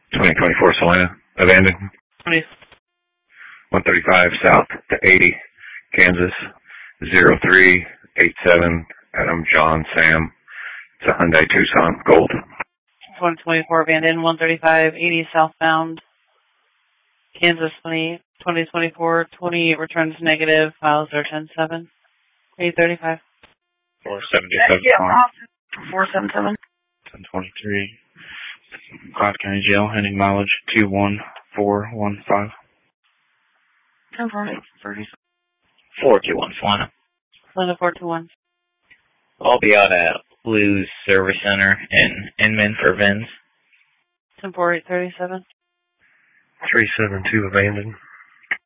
2024 Salina, abandoned. 135 south to 80, Kansas, 0387, Adam, John, Sam. It's a Hyundai Tucson, gold. 2024 abandoned, 13580 southbound, Kansas, 2024, 28 returns negative, files are 107, 835. 477. 477. 1023. Cloud County Jail, heading mileage 21415. 1040. 421 Salina. Salina 421. I'll be out at Lou's Service Center in Inman for VINs. 104837. 372 abandoned.